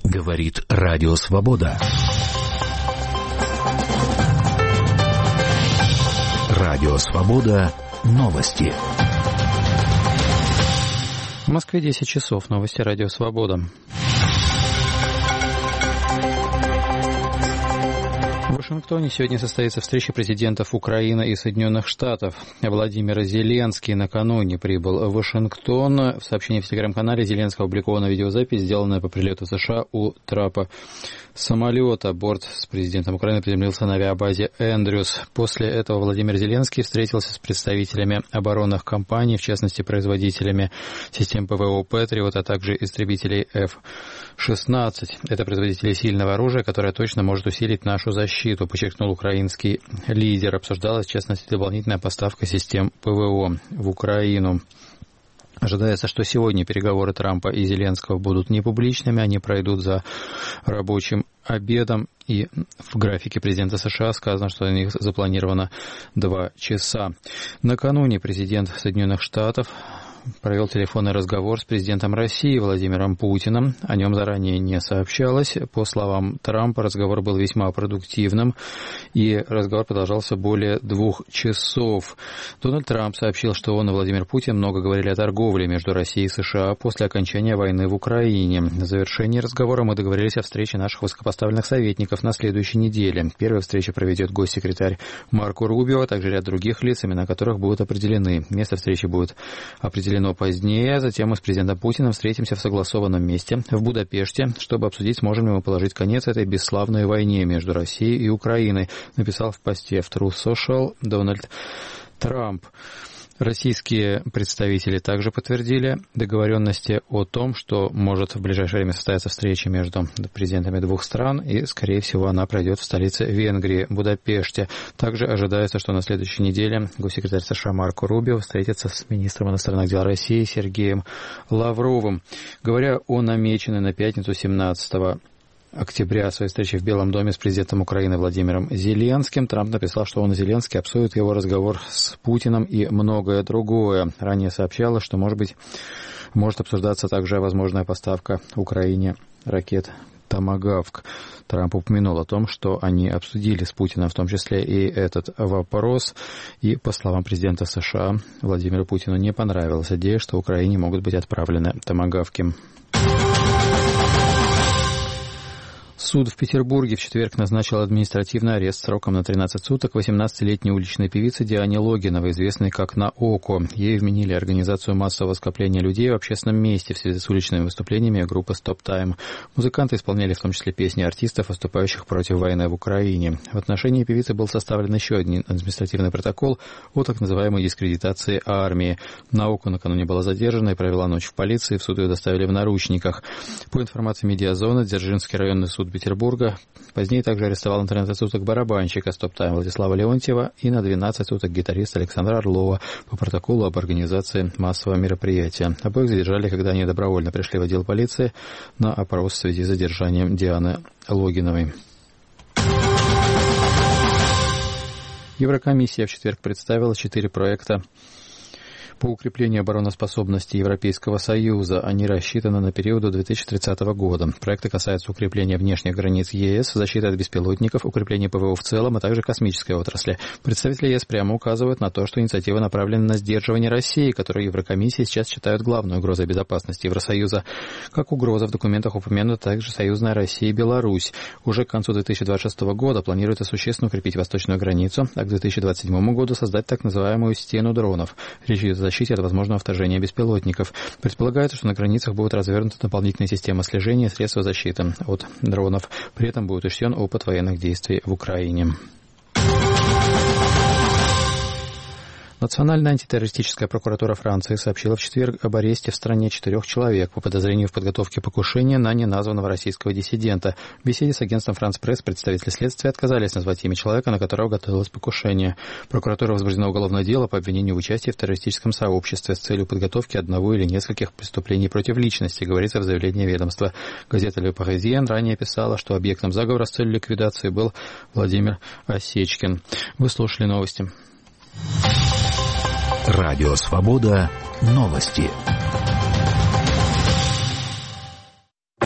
Говорит Радио Свобода. Радио Свобода. Новости. В Москве 10 часов. Новости Радио Свобода. В Вашингтоне сегодня состоится встреча президентов Украины и Соединенных Штатов. Владимир Зеленский накануне прибыл в Вашингтон. В сообщении в телеграм-канале Зеленского опубликована видеозапись, сделанная по прилету в США у трапа самолета. Борт с президентом Украины приземлился на авиабазе Эндрюс. После этого Владимир Зеленский встретился с представителями оборонных компаний, в частности, производителями систем ПВО «Патриот», а также истребителей F-16. Это производители сильного оружия, которое точно может усилить нашу защиту, подчеркнул украинский лидер. Обсуждалась, в частности, дополнительная поставка систем ПВО в Украину. Ожидается, что сегодня переговоры Трампа и Зеленского будут непубличными, они пройдут за рабочим обедом, и в графике президента США сказано, что на них запланировано 2 часа. Накануне президент Соединенных Штатов провел телефонный разговор с президентом России Владимиром Путиным. О нем заранее не сообщалось. По словам Трампа, разговор был весьма продуктивным, и разговор продолжался более 2 часов. Дональд Трамп сообщил, что он и Владимир Путин много говорили о торговле между Россией и США после окончания войны в Украине. В завершении разговора мы договорились о встрече наших высокопоставленных советников на следующей неделе. Первая встреча проведет госсекретарь Марко Рубио, а также ряд других лиц, имена которых будут определены. Место встречи будет определено позднее. Затем мы с президентом Путиным встретимся в согласованном месте в Будапеште, чтобы обсудить, сможем ли мы положить конец этой бесславной войне между Россией и Украиной, написал в посте в Truth Social Дональд Трамп. Российские представители также подтвердили договоренности о том, что может в ближайшее время состояться встреча между президентами 2 стран, и, скорее всего, она пройдет в столице Венгрии, Будапеште. Также ожидается, что на следующей неделе госсекретарь США Марко Рубио встретится с министром иностранных дел России Сергеем Лавровым. Говоря о намеченной на пятницу 17 октября своей встречи в Белом доме с президентом Украины Владимиром Зеленским, Трамп написал, что он и Зеленский обсудят его разговор с Путиным и многое другое. Ранее сообщалось, что, может обсуждаться также возможная поставка Украине ракет «Томагавк». Трамп упомянул о том, что они обсудили с Путиным в том числе и этот вопрос. И, по словам президента США, Владимиру Путину не понравилась идея, что Украине могут быть отправлены «Томагавки». Суд в Петербурге в четверг назначил административный арест сроком на 13 суток 18-летней уличной певице Диане Логиновой, известной как Наоко. Ей вменили организацию массового скопления людей в общественном месте в связи с уличными выступлениями группы Stop Time. Музыканты исполняли в том числе песни артистов, выступающих против войны в Украине. В отношении певицы был составлен еще один административный протокол о так называемой дискредитации армии. Наоко накануне была задержана и провела ночь в полиции, в суд ее доставили в наручниках. По информации Медиазоны, Дзержинский районный суд Петербурга позднее также арестовал на 13 суток барабанщика Stop Time Владислава Леонтьева и на 12 суток гитариста Александра Орлова по протоколу об организации массового мероприятия. Обоих задержали, когда они добровольно пришли в отдел полиции на опрос в связи с задержанием Дианы Логиновой. Еврокомиссия в четверг представила 4 проекта по укреплению обороноспособности Европейского Союза. Они рассчитаны на период до 2030 года. Проекты касаются укрепления внешних границ ЕС, защиты от беспилотников, укрепления ПВО в целом, а также космической отрасли. Представители ЕС прямо указывают на то, что инициатива направлена на сдерживание России, которую Еврокомиссия сейчас считает главной угрозой безопасности Евросоюза. Как угроза в документах упомянута также союзная Россия и Беларусь. Уже к концу 2026 года планируется существенно укрепить восточную границу, а к 2027 году создать так называемую «стену дронов». Речь идет о защите от возможного вторжения беспилотников. Предполагается, что на границах будут развернуты дополнительные системы слежения и средства защиты от дронов. При этом будет учтен опыт военных действий в Украине. Национальная антитеррористическая прокуратура Франции сообщила в четверг об аресте в стране 4 человек по подозрению в подготовке покушения на неназванного российского диссидента. В беседе с агентством France Press представители следствия отказались назвать имя человека, на которого готовилось покушение. Прокуратура возбуждена уголовное дело по обвинению в участии в террористическом сообществе с целью подготовки одного или нескольких преступлений против личности, говорится в заявлении ведомства. Газета Le Parisien ранее писала, что объектом заговора с целью ликвидации был Владимир Осечкин. Вы слушали новости. Радио Свобода. Новости.